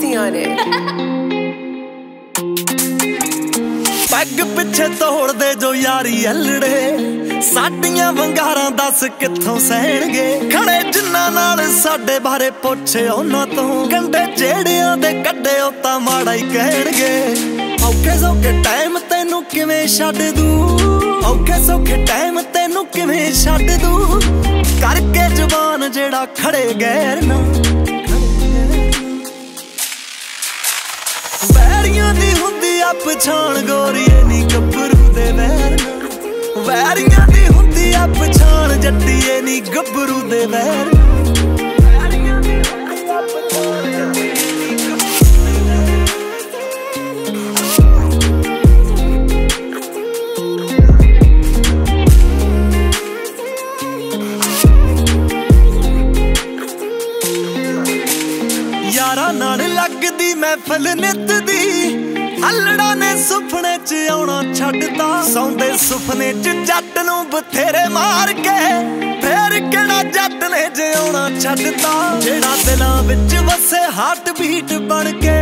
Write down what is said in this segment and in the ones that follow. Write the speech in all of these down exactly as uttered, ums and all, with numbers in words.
Mixy on it. Peg पिछे तोड़ दे जो यारी अल्लड़े साडियां वंगारां दस कित्थों सहणगे खड़े जिन्ना नाल साडे बारे पुछे उन्हां तों कंडे जेड़ियां दे कड्डे ओ तां माड़ा ही कहणगे औखे सौखे टाइम तैनूं किवें छड्ड दूं औखे सौखे टाइम तैनूं किवें छड्ड दूं करके जवान जेड़ा खड़े गैर ना वैरियां दी हुंदी आ पछाण गोरीए नी गब्बरू दे वैर ना वैरियां दी हुंदी आ पछाण जट्टीए नी गब्बरू दे वैर यारा नाल लगदी महफिल नित दी अल्लड़ा ने सुपने च आउणा छड्डता सौंदे सुपने च जट नूं बथेरे मार के फेर किहड़ा जट ने जे आउणा छड्डता जेड़ा दिलां विच वसे हार्ट बीट बन के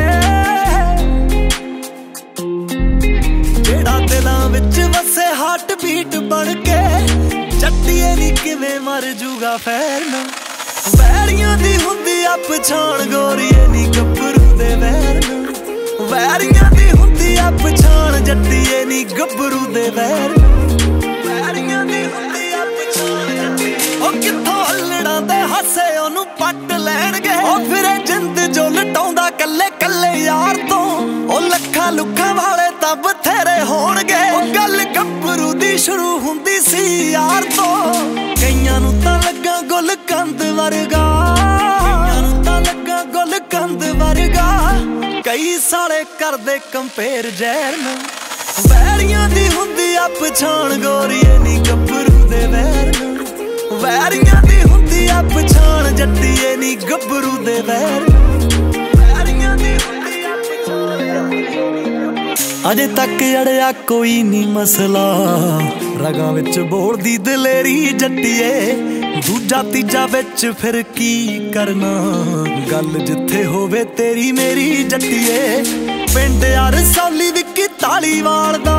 जेड़ा दिलां विच वसे हार्ट बीट बन के जट्टीए नी किवें मर जूगा फैरना वैरियां दी हुंदी आ पछाण गोरीए नी गब्बरू दे वैर ना वैरियां दी हुंदी आ पछाण जट्टीए नी गब्बरू दे वैर वैरियां दी हुंदी आ पछाण जट्टीए ओ कित्थों अल्लड़ां दे हासे ओनू पट लैणगे ओ फिरे जिंद जो लटाउंदा कल्ले कल्ले यार तों ओ लखां लुखां वाले तां बथेरे होणगे ओ गल गब्बरू दी शुरू हुंदी सी यार तों कईयां नूं तां लग्गा गुल कंद वर्गा कईयां नूं तां लग्गा गुल कंद वर्गा कई साले करदे कंपेयर जहर ना वैरियां दी हुंदी आ पछाण गोरीए नी गब्बरू दे वैर ना वैरियां दी हुंदी आ पछाण जट्टीए नी गब्बरू दे वैर वैरियां दी हुंदी आ पछाण अजे तक अड़िया कोई नी मसला रगां विच बोलदी दलेरी जट्टीए दूजा तीजा विच फिर की करना गल जिथे होवे तेरी मेरी जट्टीए पिंड यार सौली विक्की धालीवाल दा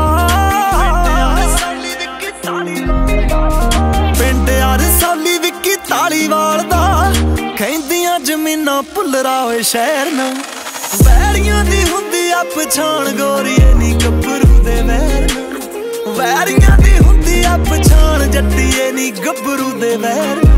पिंड यार सौली विक्की धालीवाल दा कहंदियां जमीनां भुल्लरा होए शहर ना वैरियां दी हुंदी आ पछाण गोरीए नी गब्बरू दे वैर ना वैरियां दी हुंदी आ पछाण जट्टीए नी गब्बरू दे वैर